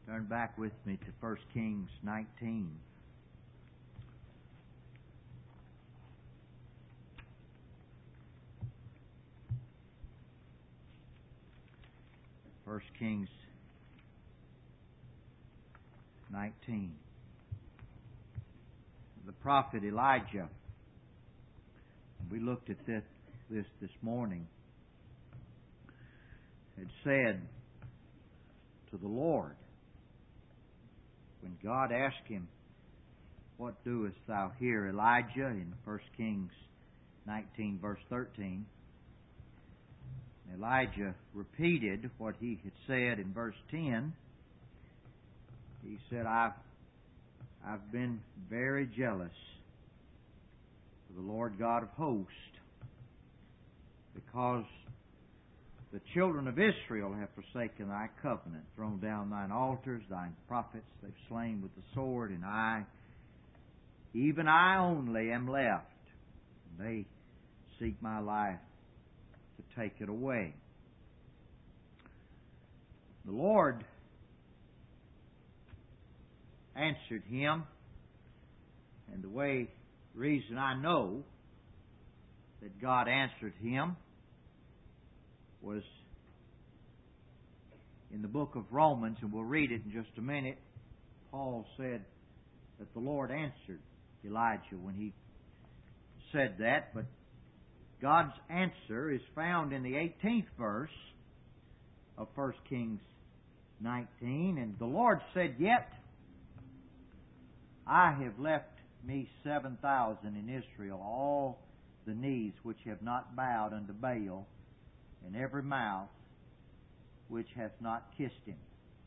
Turn back with me to 1 Kings 19. 1 Kings 19. The prophet Elijah, we looked at this morning, had said to the Lord, when God asked him, "What doest thou here, Elijah?" in 1 Kings 19 verse 13, Elijah repeated what he had said in verse 10. He said, I've been very jealous for the Lord God of hosts, because the children of Israel have forsaken thy covenant, thrown down thine altars, thine prophets they've slain with the sword, and I, even I only, am left. And they seek my life to take it away. The Lord answered him, and the reason I know that God answered him was in the book of Romans, and we'll read it in just a minute. Paul said that the Lord answered Elijah when he said that, but God's answer is found in the 18th verse of 1 Kings 19, and the Lord said, "Yet I have left me 7,000 in Israel, all the knees which have not bowed unto Baal, and every mouth which hath not kissed him."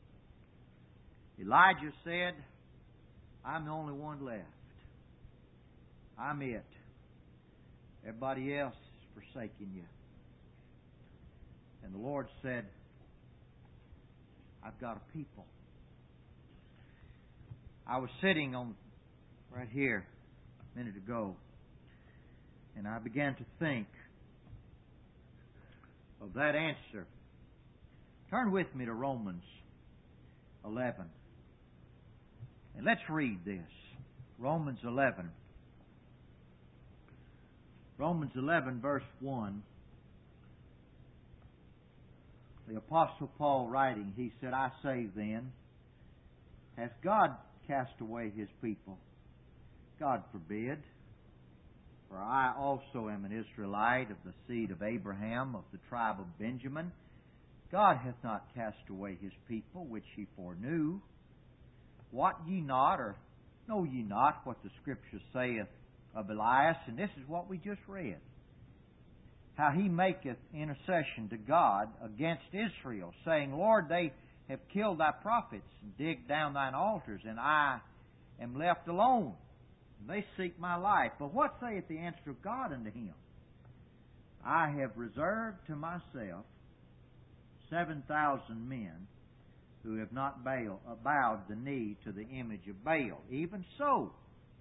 Elijah said, "I'm the only one left. I'm it. Everybody else is forsaking you." And the Lord said, "I've got a people." I was sitting on right here a minute ago, and I began to think of that answer. Turn with me to Romans 11. And let's read this. Romans 11. Romans 11 verse 1. The Apostle Paul writing, he said, "I say then, hath God cast away His people? God forbid. For I also am an Israelite of the seed of Abraham, of the tribe of Benjamin. God hath not cast away His people, which He foreknew. Wot ye not, or know ye not, what the Scripture saith of Elias?" And this is what we just read. "How he maketh intercession to God against Israel, saying, Lord, they have killed thy prophets, and digged down thine altars, and I am left alone. And they seek my life. But what saith the answer of God unto him? I have reserved to myself 7,000 men who have not bowed the knee to the image of Baal. Even so,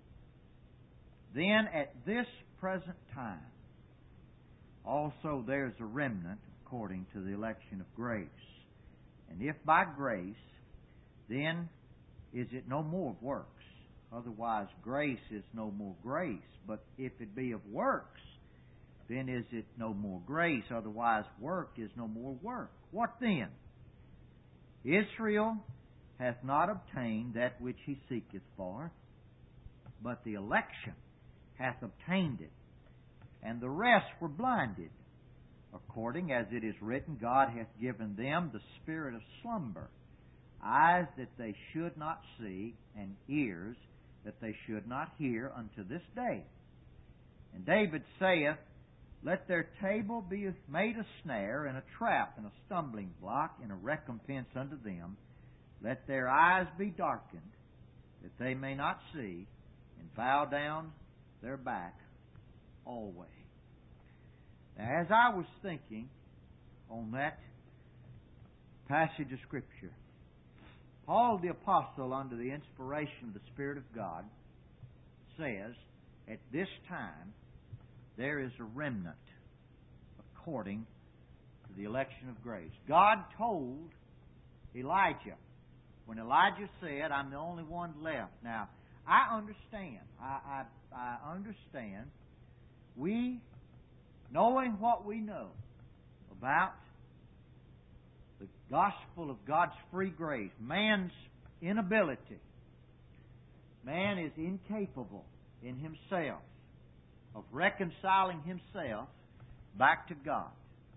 then at this present time, also there is a remnant according to the election of grace. And if by grace, then is it no more of works. Otherwise grace is no more grace. But if it be of works, then is it no more grace. Otherwise work is no more work. What then? Israel hath not obtained that which he seeketh for, but the election hath obtained it, and the rest were blinded. According as it is written, God hath given them the spirit of slumber, eyes that they should not see, and ears that they should not hear unto this day. And David saith, Let their table be made a snare, and a trap, and a stumbling block, and a recompense unto them. Let their eyes be darkened, that they may not see, and bow down their back always." Now, as I was thinking on that passage of Scripture, Paul the Apostle, under the inspiration of the Spirit of God, says, at this time, there is a remnant according to the election of grace. God told Elijah when Elijah said, I'm the only one left. Now, I understand. I understand. We, knowing what we know about the gospel of God's free grace, man's inability, man is incapable in himself of reconciling himself back to God.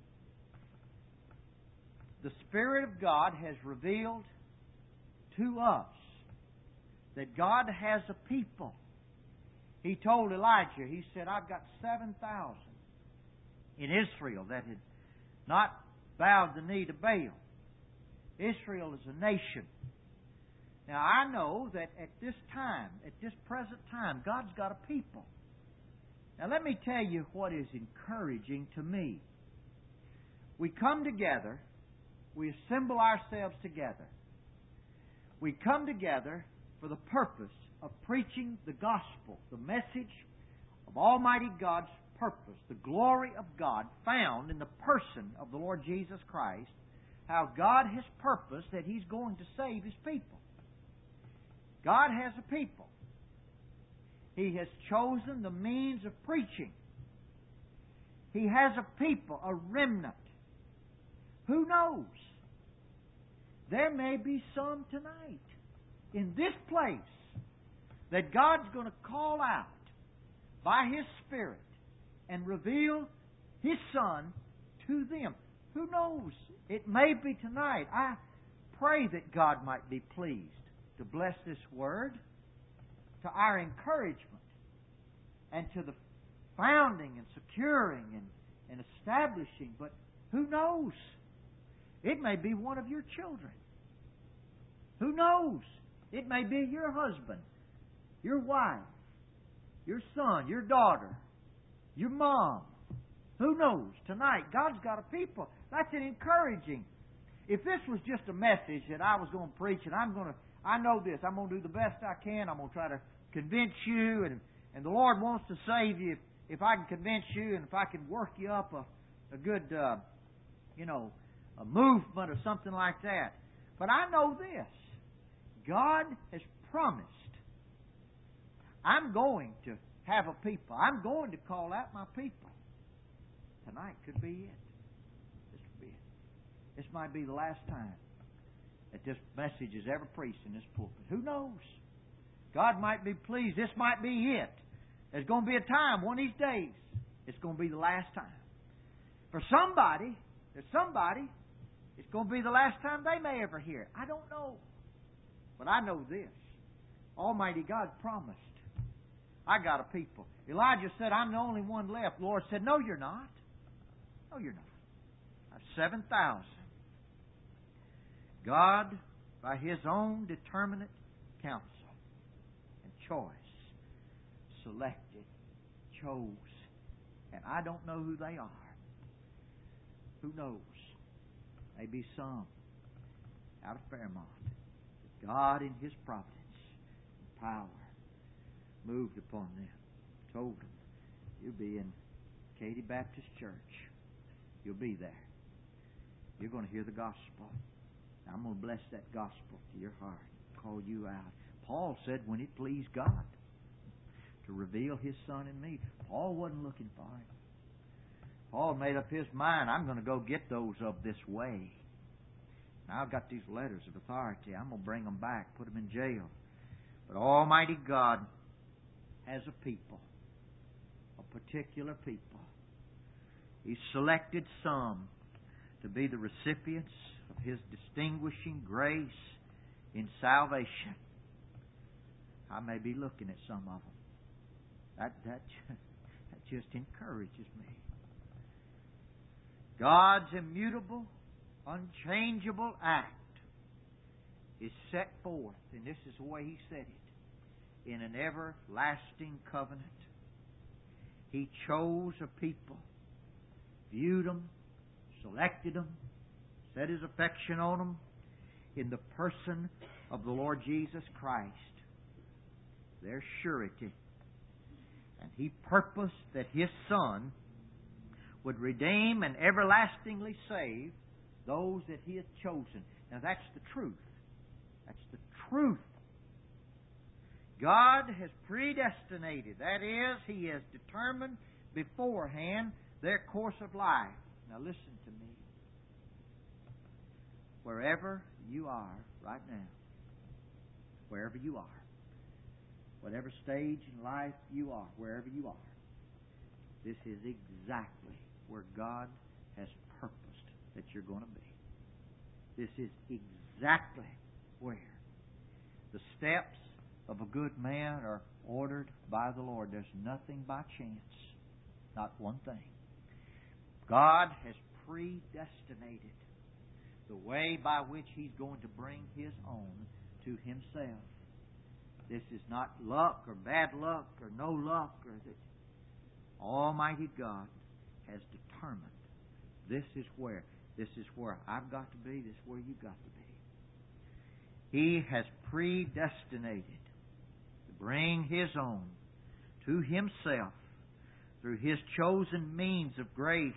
The Spirit of God has revealed to us that God has a people. He told Elijah, He said, I've got 7,000 in Israel that had not bowed the knee to Baal. Israel is a nation. Now, I know that at this time, at this present time, God's got a people. Now, let me tell you what is encouraging to me. We come together, we assemble ourselves together. We come together for the purpose of preaching the gospel, the message of Almighty God's purpose, the glory of God found in the person of the Lord Jesus Christ, how God has purposed that He's going to save His people. God has a people. He has chosen the means of preaching. He has a people, a remnant. Who knows? There may be some tonight in this place that God's going to call out by His Spirit and reveal His Son to them. Who knows? It may be tonight. I pray that God might be pleased to bless this Word to our encouragement and to the founding and securing and establishing. But who knows? It may be one of your children. Who knows? It may be your husband, your wife, your son, your daughter, your mom. Who knows? Tonight, God's got a people. That's an encouraging. If this was just a message that I was going to preach, and I know this, I'm going to do the best I can. I'm going to try to convince you, and the Lord wants to save you if I can convince you, and if I can work you up a good, a movement or something like that. But I know this. God has promised I'm going to have a people. I'm going to call out my people. Tonight could be it. This could be it. This might be the last time that this message is ever preached in this pulpit. Who knows? God might be pleased. This might be it. There's going to be a time, one of these days, it's going to be the last time. For somebody, it's going to be the last time they may ever hear it. I don't know. But I know this. Almighty God promised. I got a people. Elijah said, I'm the only one left. The Lord said, no, you're not. No, you're not. I have 7,000. God, by His own determinate counsel and choice, selected, chose. And I don't know who they are. Who knows? Maybe some out of Fairmont. God in His providence and power moved upon them, told them, you'll be in Katy Baptist Church. You'll be there. You're going to hear the gospel. I'm going to bless that gospel to your heart, call you out. Paul said when it pleased God to reveal His Son in me, Paul wasn't looking for Him. Paul made up his mind, I'm going to go get those of this way. Now I've got these letters of authority. I'm going to bring them back, put them in jail. But Almighty God has a people, a particular people. He selected some to be the recipients of His distinguishing grace in salvation. I may be looking at some of them. That just encourages me. God's immutable, unchangeable act is set forth, and this is the way He said it, in an everlasting covenant. He chose a people, viewed them, selected them, set His affection on them in the person of the Lord Jesus Christ, their surety. And He purposed that His Son would redeem and everlastingly save those that He had chosen. Now that's the truth. That's the truth. God has predestinated. That is, He has determined beforehand their course of life. Now listen to me. Wherever you are right now, wherever you are, whatever stage in life you are, wherever you are, this is exactly where God has purposed that you're going to be. This is exactly where the steps of a good man are ordered by the Lord. There's nothing by chance. Not one thing. God has predestinated the way by which He's going to bring His own to Himself. This is not luck or bad luck or no luck, or that Almighty God has determined this is where I've got to be, this is where you've got to be. He has predestinated to bring His own to Himself through His chosen means of grace.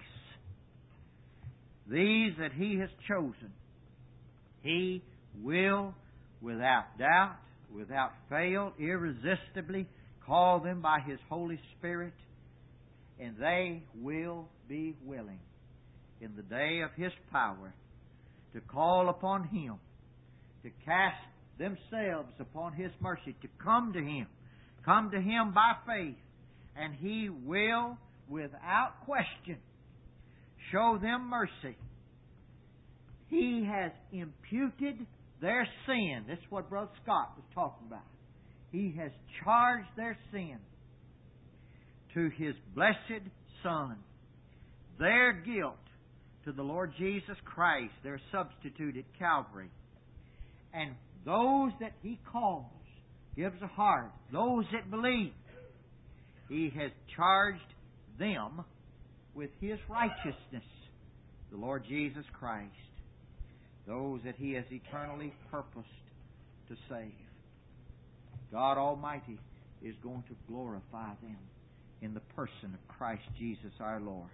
These that He has chosen, He will, without doubt, without fail, irresistibly call them by His Holy Spirit, and they will be willing in the day of His power to call upon Him, to cast themselves upon His mercy, to come to Him by faith, and He will, without question, show them mercy. He has imputed their sin. This is what Brother Scott was talking about. He has charged their sin to His blessed Son. Their guilt to the Lord Jesus Christ, their substitute at Calvary. And those that He calls, gives a heart, those that believe, He has charged them with His righteousness, the Lord Jesus Christ. Those that He has eternally purposed to save. God Almighty is going to glorify them in the person of Christ Jesus our Lord.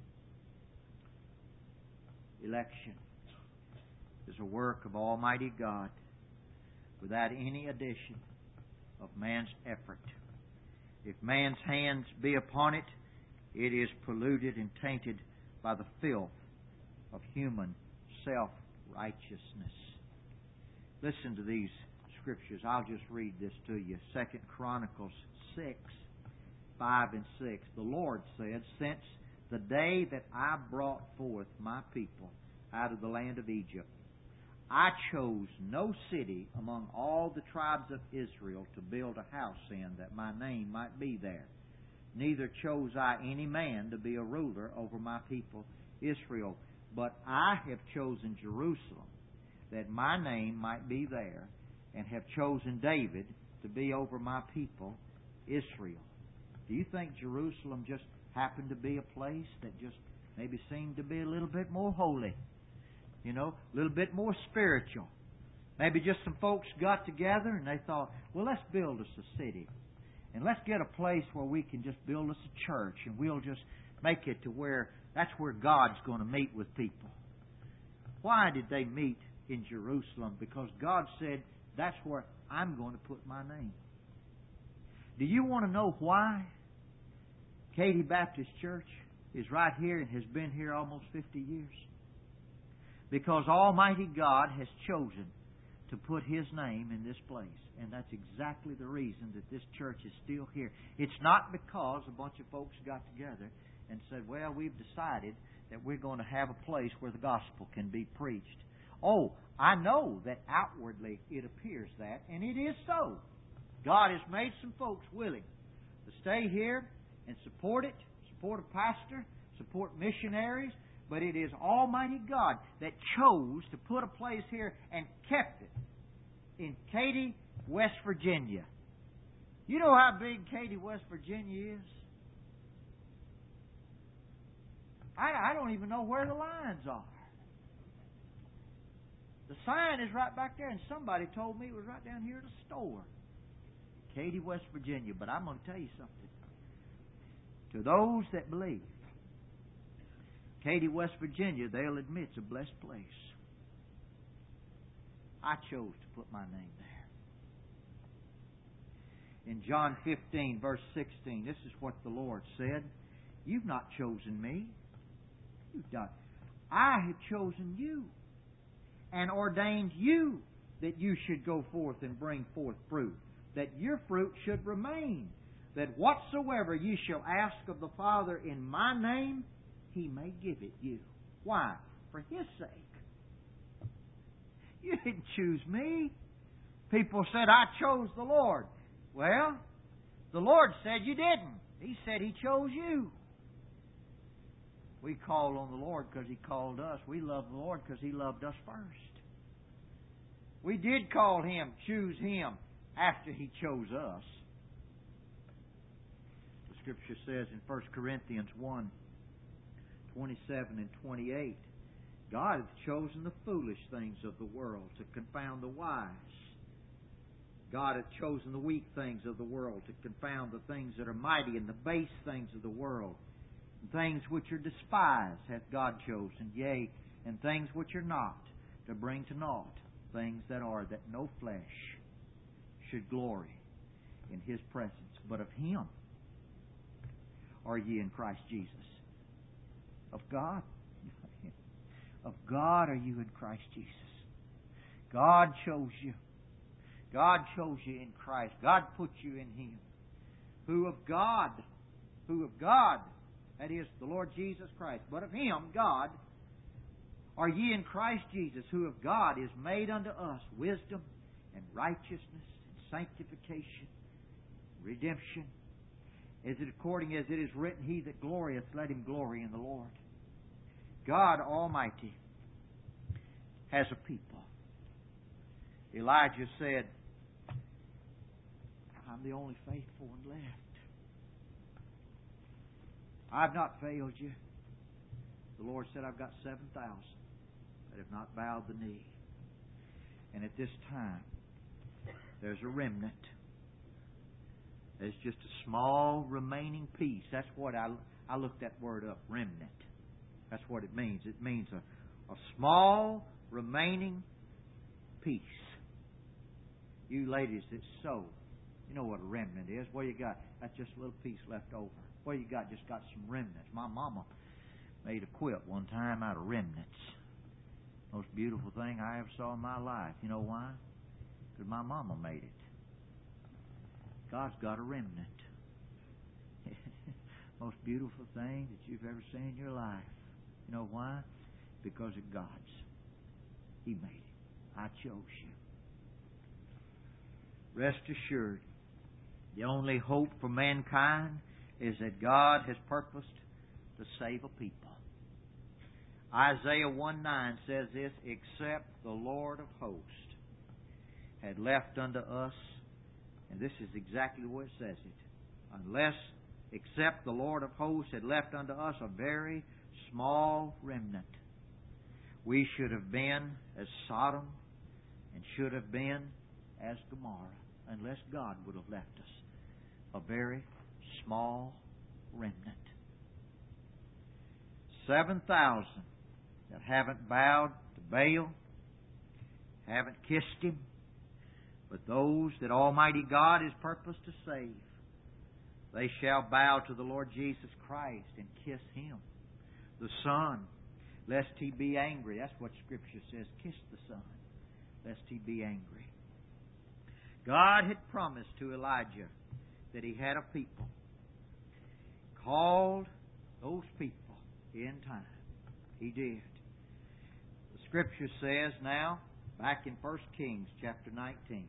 Election is a work of Almighty God without any addition of man's effort. If man's hands be upon it, it is polluted and tainted by the filth of human self-righteousness. Listen to these scriptures. I'll just read this to you. 2 Chronicles 6, 5 and 6. The Lord said, since the day that I brought forth my people out of the land of Egypt, I chose no city among all the tribes of Israel to build a house in, that my name might be there. Neither chose I any man to be a ruler over my people Israel. But I have chosen Jerusalem, that my name might be there, and have chosen David to be over my people Israel. Do you think Jerusalem just happened to be a place that just maybe seemed to be a little bit more holy? You know, a little bit more spiritual. Maybe just some folks got together and they thought, well, let's build us a city. And let's get a place where we can just build us a church, and we'll just make it to where that's where God's going to meet with people. Why did they meet in Jerusalem? Because God said, that's where I'm going to put my name. Do you want to know why Katy Baptist Church is right here and has been here almost 50 years? Because Almighty God has chosen to put His name in this place. And that's exactly the reason that this church is still here. It's not because a bunch of folks got together and said, well, we've decided that we're going to have a place where the gospel can be preached. Oh, I know that outwardly it appears that, and it is so. God has made some folks willing to stay here and support it, support a pastor, support missionaries, but it is Almighty God that chose to put a place here and kept it in Katy, West Virginia. You know how big Katy, West Virginia is? I don't even know where the lines are. The sign is right back there, and somebody told me it was right down here at a store. Katy, West Virginia. But I'm going to tell you something. To those that believe, Katy, West Virginia, they'll admit it's a blessed place. I chose to put my name there. In John 15, verse 16, this is what the Lord said. You've not chosen me. You've not. I have chosen you and ordained you that you should go forth and bring forth fruit, that your fruit should remain, that whatsoever you shall ask of the Father in my name, He may give it you. Why? For His sake. You didn't choose me. People said, I chose the Lord. Well, the Lord said you didn't. He said He chose you. We call on the Lord because He called us. We love the Lord because He loved us first. We did call Him, choose Him, after He chose us. The Scripture says in 1 Corinthians 1, 27 and 28, God hath chosen the foolish things of the world to confound the wise. God hath chosen the weak things of the world to confound the things that are mighty, and the base things of the world. And things which are despised hath God chosen, yea, and things which are not, to bring to naught things that are, that no flesh should glory in His presence. But of Him are ye in Christ Jesus. Of God? Of God are you in Christ Jesus. God chose you. God chose you in Christ. God put you in Him. Who of God, that is the Lord Jesus Christ, but of Him, God, are ye in Christ Jesus, who of God is made unto us wisdom and righteousness and sanctification, redemption. Is it according as it is written, He that glorieth, let him glory in the Lord. God Almighty has a people. Elijah said, I'm the only faithful one left. I've not failed you. The Lord said, I've got 7,000 that have not bowed the knee. And at this time, there's a remnant. There's just a small remaining piece. That's what I looked that word up, remnant. That's what it means. It means a small remaining piece. You ladies that sew, you know what a remnant is. What you got? That's just a little piece left over. What you got? Just got some remnants. My mama made a quilt one time out of remnants. Most beautiful thing I ever saw in my life. You know why? Because my mama made it. God's got a remnant. Most beautiful thing that you've ever seen in your life. You know why? Because of God's. He made it. I chose you. Rest assured, the only hope for mankind is that God has purposed to save a people. Isaiah 1:9 says this, except the Lord of hosts had left unto us, and this is exactly what it says it, except the Lord of hosts had left unto us a very small remnant, we should have been as Sodom and should have been as Gomorrah, unless God would have left us a very small remnant. 7,000 that haven't bowed to Baal, haven't kissed Him, but those that Almighty God is purposed to save, they shall bow to the Lord Jesus Christ and kiss Him. The Son, lest He be angry. That's what Scripture says. Kiss the Son, lest He be angry. God had promised to Elijah that He had a people. Called those people in time. He did. The Scripture says now, back in 1 Kings chapter 19.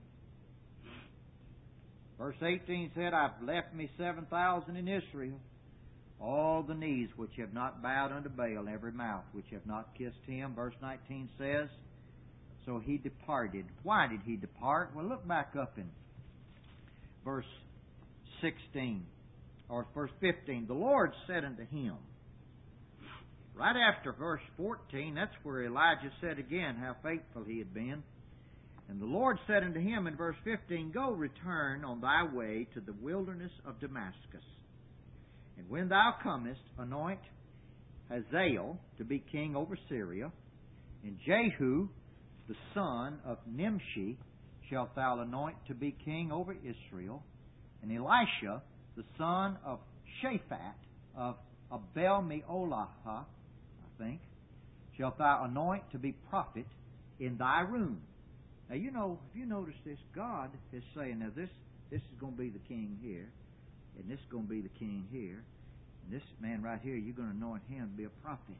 Verse 18 said, I've left me 7,000 in Israel, all the knees which have not bowed unto Baal, every mouth which have not kissed Him. Verse 19 says, so He departed. Why did He depart? Well, look back up in verse 16, or verse 15. The Lord said unto him, right after verse 14, that's where Elijah said again how faithful he had been. And the Lord said unto him in verse 15, go return on thy way to the wilderness of Damascus. And when thou comest, anoint Hazael to be king over Syria, and Jehu, the son of Nimshi, shalt thou anoint to be king over Israel. And Elisha, the son of Shaphat, of Abel-Meolaha, I think, shalt thou anoint to be prophet in thy room. Now, you know, if you notice this, God is saying, now this is going to be the king here, and this is going to be the king here, and this man right here, you're going to anoint him to be a prophet.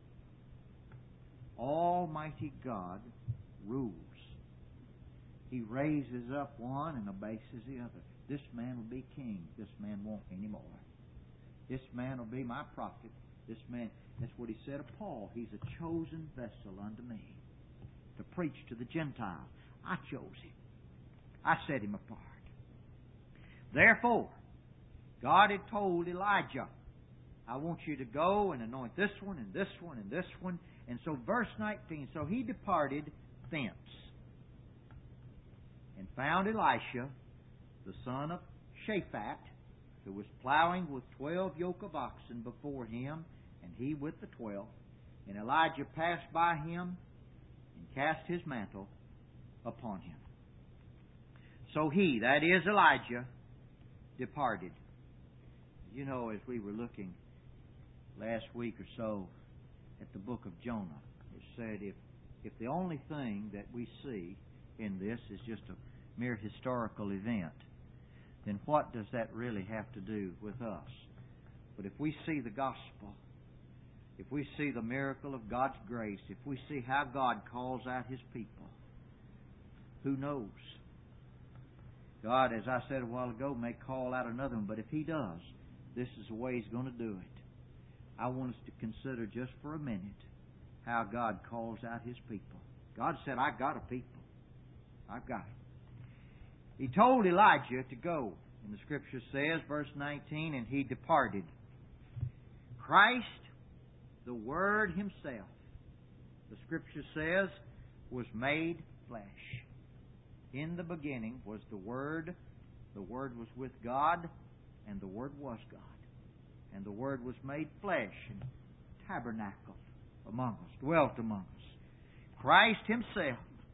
Almighty God rules. He raises up one and abases the other. This man will be king. This man won't anymore. This man will be my prophet. This man, that's what he said of Paul. He's a chosen vessel unto me to preach to the Gentiles. I chose him. I set him apart. Therefore, God had told Elijah, I want you to go and anoint this one and this one and this one. And so verse 19, so he departed thence and found Elisha, the son of Shaphat, who was plowing with 12 yoke of oxen before him, and he with the 12. And Elijah passed by him and cast his mantle upon him. So he, that is Elijah, departed. You know, as we were looking last week or so at the book of Jonah, it said if the only thing that we see in this is just a mere historical event, then what does that really have to do with us? But if we see the gospel, if we see the miracle of God's grace, if we see how God calls out His people, who knows? God, as I said a while ago, may call out another one, but if He does, this is the way He's going to do it. I want us to consider just for a minute how God calls out His people. God said, I got a people. I've got it. He told Elijah to go. And the Scripture says, verse 19, and he departed. Christ, the Word Himself, the Scripture says, was made flesh. In the beginning was the Word. The Word was with God, and the Word was God. And the Word was made flesh and tabernacled among us, dwelt among us. Christ Himself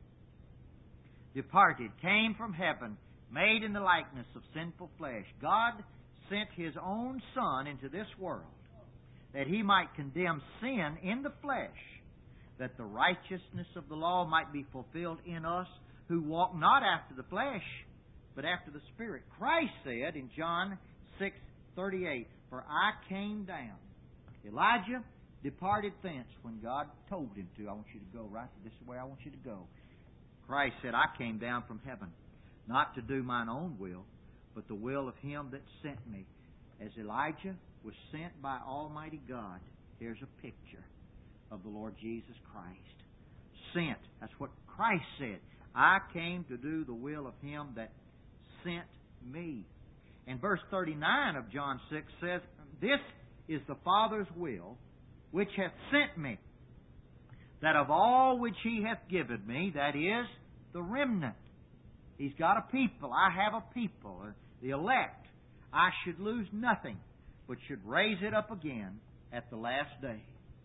departed, came from heaven, made in the likeness of sinful flesh. God sent His own Son into this world that He might condemn sin in the flesh, that the righteousness of the law might be fulfilled in us who walk not after the flesh, but after the Spirit. Christ said in John 6:38, for I came down. Elijah departed thence when God told him to. I want you to go right. This is where I want you to go. Christ said, I came down from heaven, not to do mine own will, but the will of Him that sent me. As Elijah was sent by Almighty God, here's a picture of the Lord Jesus Christ. Sent. That's what Christ said. I came to do the will of Him that sent me. And verse 39 of John 6 says, this is the Father's will, which hath sent me, that of all which He hath given me, that is, the remnant. He's got a people. I have a people, the elect. I should lose nothing, but should raise it up again at the last day.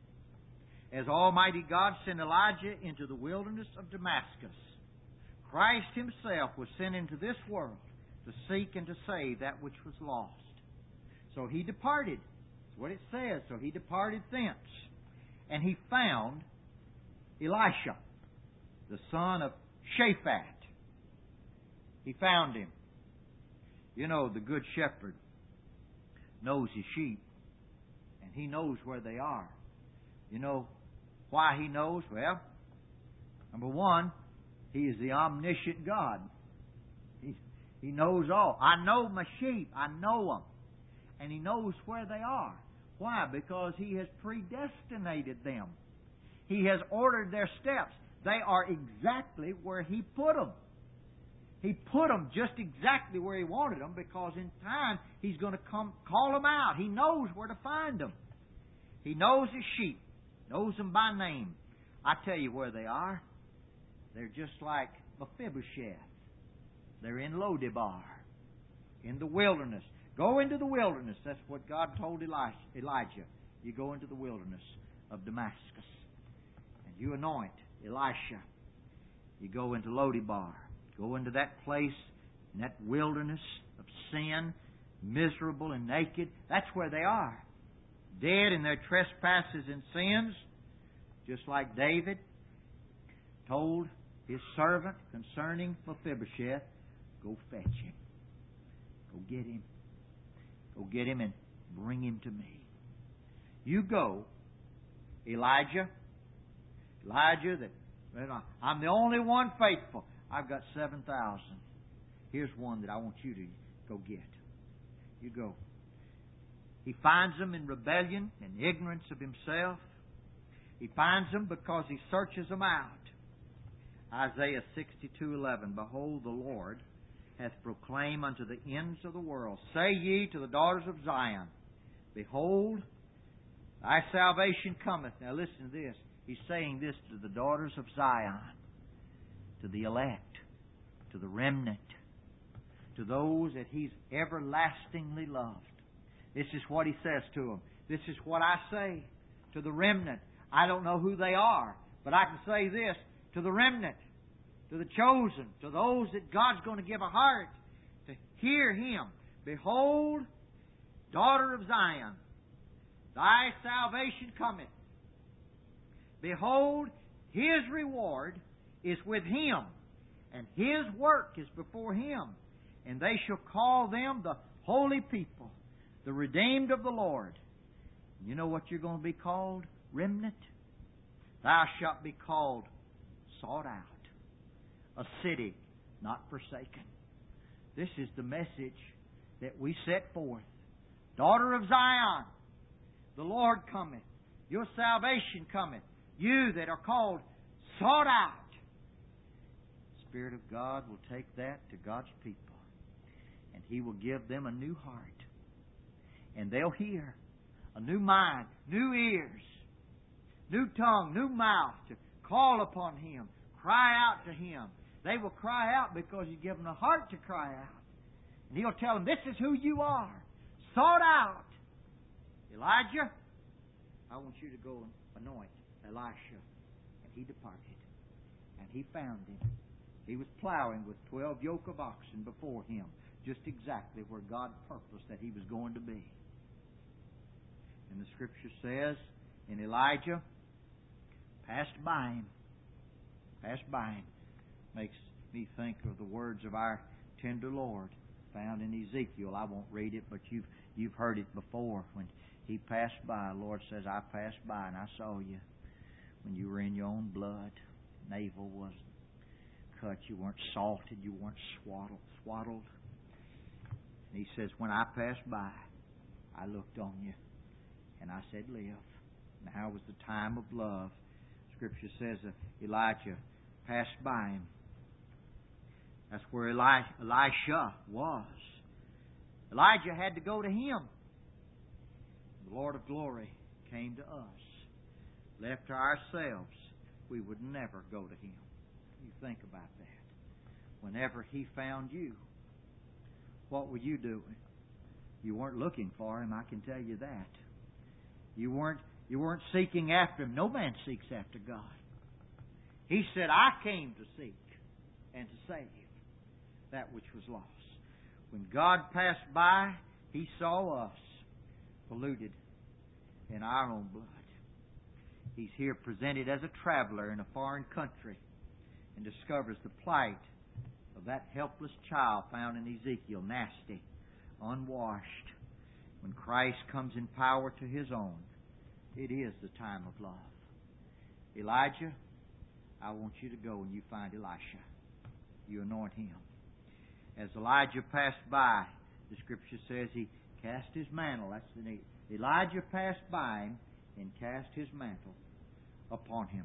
As Almighty God sent Elijah into the wilderness of Damascus, Christ Himself was sent into this world to seek and to save that which was lost. So He departed. That's what it says. So He departed thence. And He found Elisha, the son of Shaphat. He found him. You know, the good shepherd knows his sheep, and he knows where they are. You know why he knows? Well, number one, He is the omniscient God. He knows all. I know my sheep. I know them. And He knows where they are. Why? Because He has predestinated them. He has ordered their steps. They are exactly where He put them. He put them just exactly where He wanted them, because in time He's going to come call them out. He knows where to find them. He knows His sheep. Knows them by name. I tell you where they are. They're just like Mephibosheth. They're in Lodebar, in the wilderness. Go into the wilderness. That's what God told Elijah. You go into the wilderness of Damascus, and you anoint Elisha. You go into Lodebar. Go into that place, in that wilderness of sin, miserable and naked. That's where they are. Dead in their trespasses and sins, just like David told his servant concerning Mephibosheth, go fetch him. Go get him. Go get him and bring him to me. You go, Elijah. Elijah, I'm the only one faithful. I've got 7,000. Here's one that I want you to go get. You go. He finds them in rebellion and ignorance of himself. He finds them because he searches them out. Isaiah 62:11, Behold, the Lord hath proclaimed unto the ends of the world, Say ye to the daughters of Zion, Behold, thy salvation cometh. Now listen to this. He's saying this to the daughters of Zion, to the elect, to the remnant, to those that He's everlastingly loved. This is what He says to them. This is what I say to the remnant. I don't know who they are, but I can say this to the remnant, to the chosen, to those that God's going to give a heart to hear Him. Behold, daughter of Zion, thy salvation cometh. Behold, His reward is with Him, and His work is before Him. And they shall call them the holy people, the redeemed of the Lord. You know what you're going to be called? Remnant. Thou shalt be called sought out, a city not forsaken. This is the message that we set forth. Daughter of Zion, the Lord cometh. Your salvation cometh. You that are called sought out. The Spirit of God will take that to God's people, and He will give them a new heart. And they'll hear a new mind, new ears, new tongue, new mouth to call upon Him, cry out to Him. They will cry out because you give them a heart to cry out. And He'll tell them, this is who you are, sought out. Elijah, I want you to go and anoint Elisha. And he departed. And he found him. He was plowing with 12 yoke of oxen before him, just exactly where God purposed that he was going to be. And the Scripture says, and Elijah passed by him. Passed by him. Makes me think of the words of our tender Lord found in Ezekiel. I won't read it, but you've heard it before. When He passed by, the Lord says, I passed by and I saw you when you were in your own blood. Navel wasn't cut. You weren't salted. You weren't swaddled. And He says, when I passed by, I looked on you and I said, live. Now was the time of love. Scripture says that Elijah passed by him. That's where Elisha was. Elijah had to go to him. The Lord of glory came to us. Left to ourselves, we would never go to Him. You think about that. Whenever He found you, what were you doing? You weren't looking for Him, I can tell you that. You weren't seeking after Him. No man seeks after God. He said, I came to seek and to save that which was lost. When God passed by, He saw us polluted in our own blood. He's here presented as a traveler in a foreign country and discovers the plight of that helpless child found in Ezekiel, nasty, unwashed. When Christ comes in power to His own, it is the time of love. Elijah, I want you to go and you find Elisha. You anoint him. As Elijah passed by, the Scripture says he cast his mantle. That's the need. Elijah passed by him and cast his mantle upon him.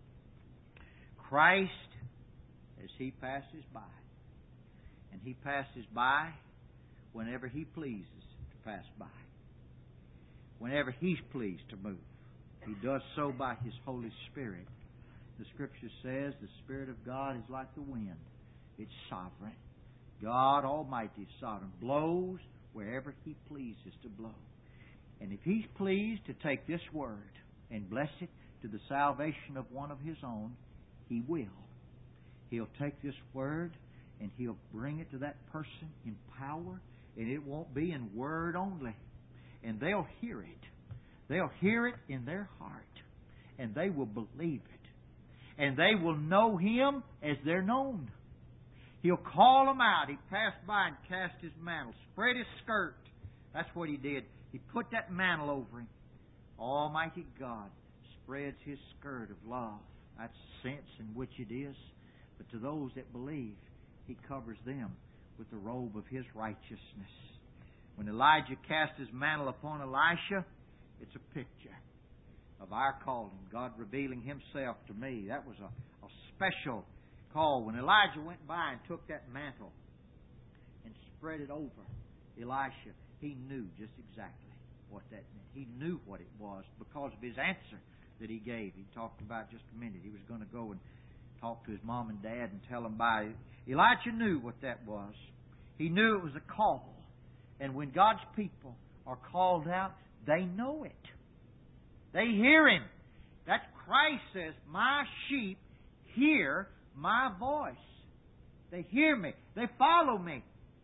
Christ, as He passes by, and He passes by whenever He pleases to pass by. Whenever He's pleased to move, He does so by His Holy Spirit. The Scripture says the Spirit of God is like the wind. It's sovereign. God Almighty is sovereign. Blows wherever He pleases to blow. And if He's pleased to take this word and bless it to the salvation of one of His own, He will. He'll take this Word and He'll bring it to that person in power, and it won't be in word only. And they'll hear it. They'll hear it in their heart, and they will believe it. And they will know Him as they're known. He'll call them out. He passed by and cast His mantle, spread His skirt. That's what He did. He put that mantle over Him. Almighty God spreads His skirt of love. That's the sense in which it is. But to those that believe, He covers them with the robe of His righteousness. When Elijah cast his mantle upon Elisha, it's a picture of our calling, God revealing Himself to me. That was a special call. When Elijah went by and took that mantle and spread it over Elisha, he knew just exactly what that meant. He knew what it was because of his answer that he gave. He talked about just a minute. He was going to go and talk to his mom and dad and tell them about it. Elijah knew what that was. He knew it was a call. And when God's people are called out, they know it. They hear Him. That's Christ says, my sheep hear my voice. They hear me. They follow me.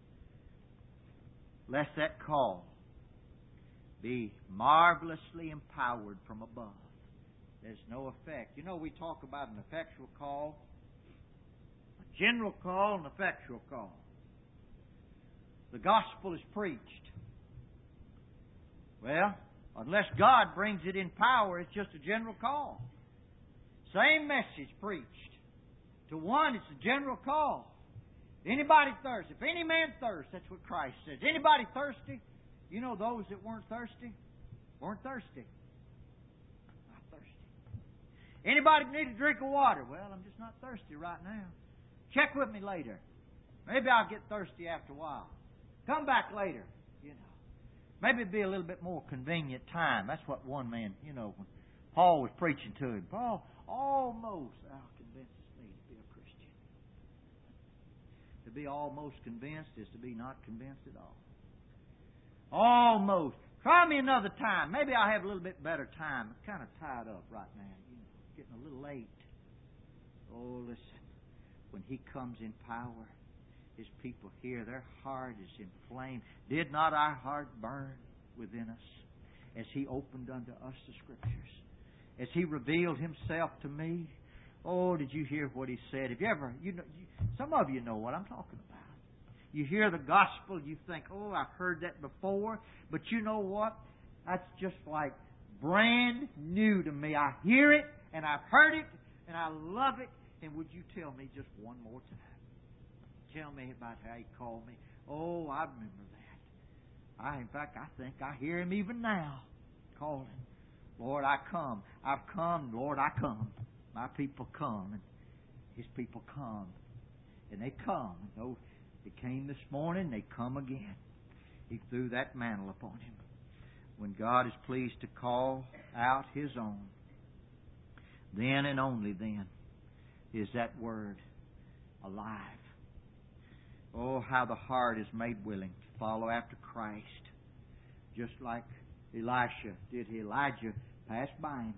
Lest that call be marvelously empowered from above. There's no effect. You know, we talk about an effectual call, a general call, and an effectual call. The gospel is preached. Well, unless God brings it in power, it's just a general call. Same message preached. To one, it's a general call. Anybody thirst? If any man thirst, that's what Christ says. Anybody thirsty? You know those that weren't thirsty? Weren't thirsty. Not thirsty. Anybody need a drink of water? Well, I'm just not thirsty right now. Check with me later. Maybe I'll get thirsty after a while. Come back later, you know. Maybe it'd be a little bit more convenient time. That's what one man, you know, when Paul was preaching to him. Paul almost convinces me to be a Christian. To be almost convinced is to be not convinced at all. Almost. Try me another time. Maybe I'll have a little bit better time. I'm kind of tied up right now. You know, getting a little late. Oh, listen. When He comes in power, His people hear, their heart is inflamed. Did not our heart burn within us as He opened unto us the Scriptures? As He revealed Himself to me? Oh, did you hear what He said? Have you ever, some of you know what I'm talking about. You hear the gospel, you think, oh, I've heard that before. But you know what? That's just like brand new to me. I hear it, and I've heard it, and I love it. And would you tell me just one more time? Tell me about how He called me. Oh, I remember that. In fact, I think I hear Him even now calling. Lord, I come. I've come. Lord, I come. My people come. And His people come. And they come. And those that came this morning, they come again. He threw that mantle upon Him. When God is pleased to call out His own, then and only then is that Word alive. Oh, how the heart is made willing to follow after Christ. Just like Elisha did. Elijah passed by him.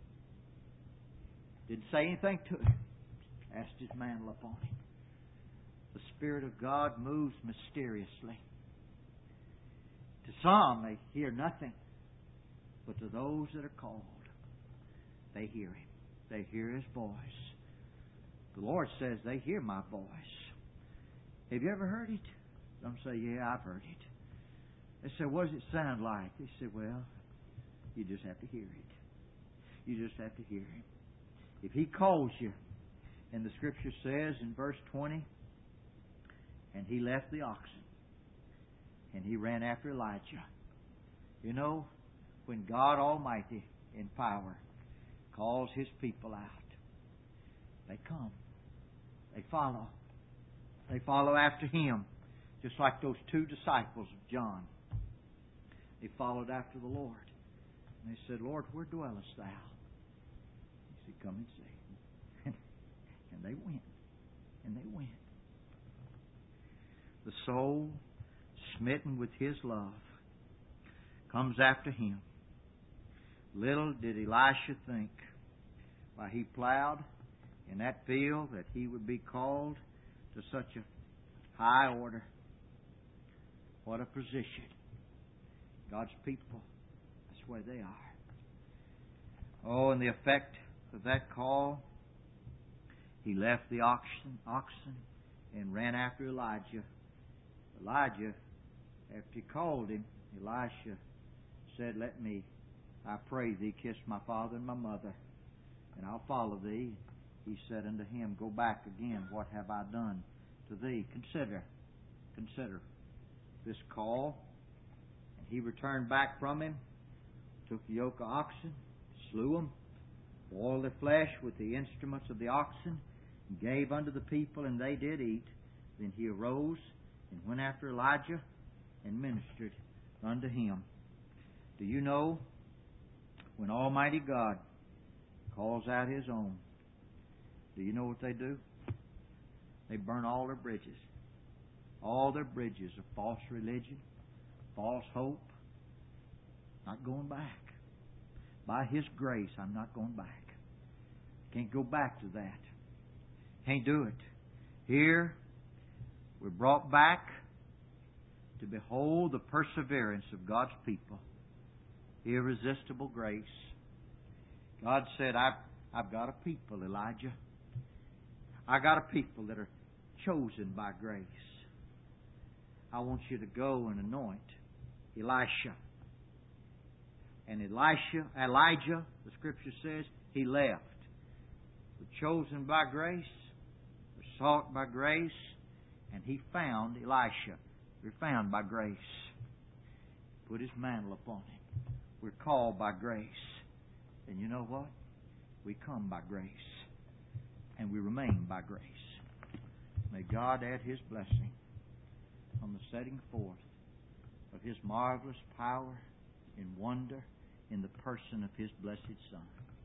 Didn't say anything to him. Cast his mantle upon him. The Spirit of God moves mysteriously. To some, they hear nothing. But to those that are called, they hear Him. They hear His voice. The Lord says they hear my voice. Have you ever heard it? Some say, yeah, I've heard it. They say, what does it sound like? They say, well, you just have to hear it. You just have to hear Him. If He calls you, and the Scripture says in verse 20, and he left the oxen, and he ran after Elijah. You know, when God Almighty in power calls His people out, they come. They follow. They follow after Him, just like those two disciples of John. They followed after the Lord. And they said, Lord, where dwellest Thou? He said, come and see. And they went. And they went. The soul, smitten with His love, comes after Him. Little did Elisha think, while he plowed in that field that he would be called to such a high order. What a position. God's people, that's where they are. Oh, and the effect of that call, he left the oxen and ran after Elijah. Elijah, after he called him, Elisha said, "Let me, I pray thee, kiss my father and my mother, and I'll follow thee." He said unto him, "Go back again. What have I done to thee?" Consider this call. And he returned back from him, took the yoke of oxen, slew them, boiled the flesh with the instruments of the oxen, and gave unto the people, and they did eat. Then he arose and went after Elijah and ministered unto him. Do you know, when Almighty God calls out His own, do you know what they do? They burn all their bridges. All their bridges of false religion, false hope. Not going back. By His grace, I'm not going back. Can't go back to that. Can't do it. Here, we're brought back to behold the perseverance of God's people. Irresistible grace. God said, I've got a people, Elijah. I got a people that are chosen by grace. I want you to go and anoint Elisha. And Elijah, the Scripture says, he left. We're chosen by grace. We're sought by grace. And he found Elisha. We're found by grace. Put his mantle upon him. We're called by grace. And you know what? We come by grace. And we remain by grace. May God add His blessing on the setting forth of His marvelous power and wonder in the person of His blessed Son.